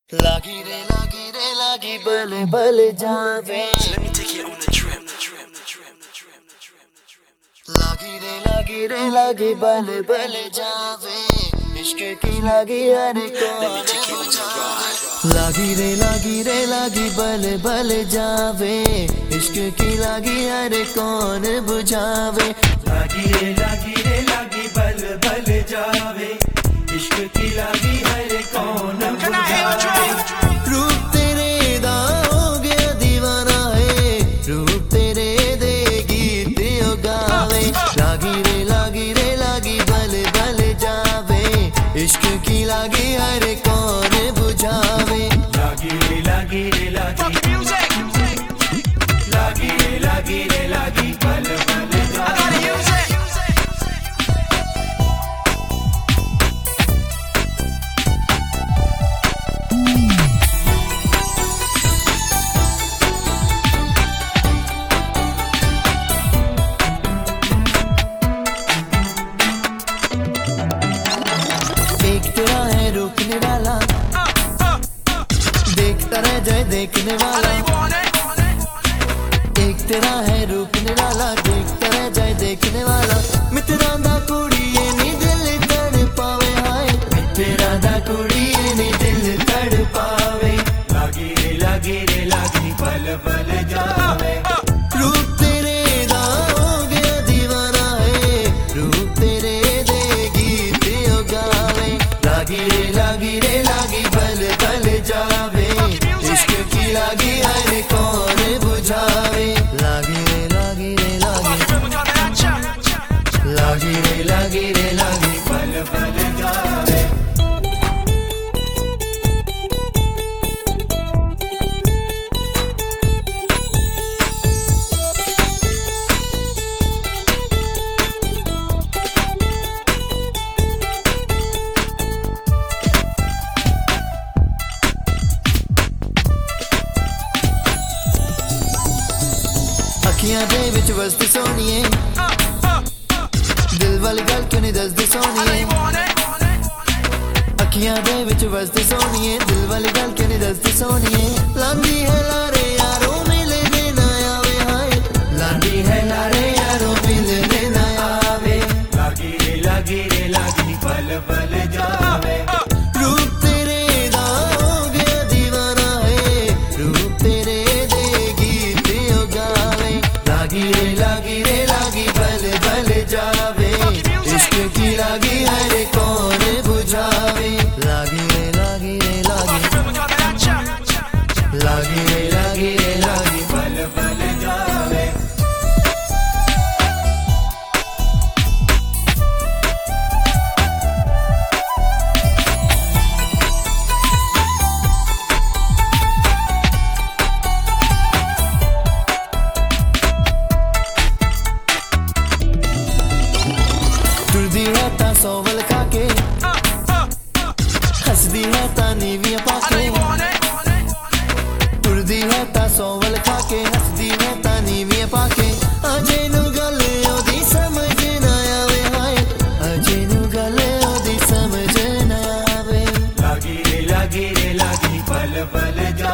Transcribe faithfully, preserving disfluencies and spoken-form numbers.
लागी रे लागी रे लागी बले बले जावे। Let me take you on the trip. लागी रे लागी रे लागी बले बले जावे। इश्क की लागी हर कौन बुझावे। लागी रे लागी रे लागी बले बले जावे। इश्क की लागी हर कौन बुझावे। लागी रे लागी रे लागी बल बल जावे। इश्क की लागी हर कौन बुझावे। रूप तेरे दा हो गया दीवाना है। रूप तेरे दे गीत ओ गावे। लागी रे लागी रे लागी बल बल जावे। इश्क की लागी हर कौन बुझावे। लागी रे लागी रे लागी लागी रे लागी रे लागी बल बल जावे। एक तेरा है रूप निराला। देखता रह जाए देखने वाला। एक तेरा है रूप निराला। देखता रह जाए देखने वाला। मित्रा दा कुड़ी ये नी दिल तड़ पावे हाय। तेरा दा कुड़ी नी दिल तड़ पावे। लागी रे लागी रे लागी बल बल जावे। रूप तेरे दा हो गया दीवाना है। रूप तेरे दे गीत ओ गावे। लागी रे लागी रे लागी बल बल जावे। इश्क की लागी हर कौन बुझावे। लागी रे लागी रे लागी लागी रे लागी रे लागी बल बल जावे। अखियां दे विच वसदी सोनिए। दिल वाली गल क्यों नहीं दसदी सोनिए। अखियां दे विच वसदी सोनिए। दिल वाली गल क्यों नहीं दसदी सोनिए। लांदी है लारे यारो मिलने ना आवे हाय। लांदी है लारे यारो मिलने ना आवे। लागी रे लागी रे लागी बल बल जावे। रूप तेरे दा हो गया दीवाना है। रूप तेरे दे गीत ओ गावे। लागी रे लागी रे लागी बल बल जावे। इश्क की लागी हर कौन बुझावे। लागी रे लागी रे लागी लागी रे लागी रे लागी बल बल जावे। टुरदी है ता सोवल खाके। हसदी है ता नीवियां पाके। टुरदी है ता सोवल खाके। हसदी है ता नीवियां पाके। अजे नू गल ओदी समझ ना आवे हाय। अजे नू गल ओदी समझ ना आवे। लागी रे लागी रे लागी बल बल जावे।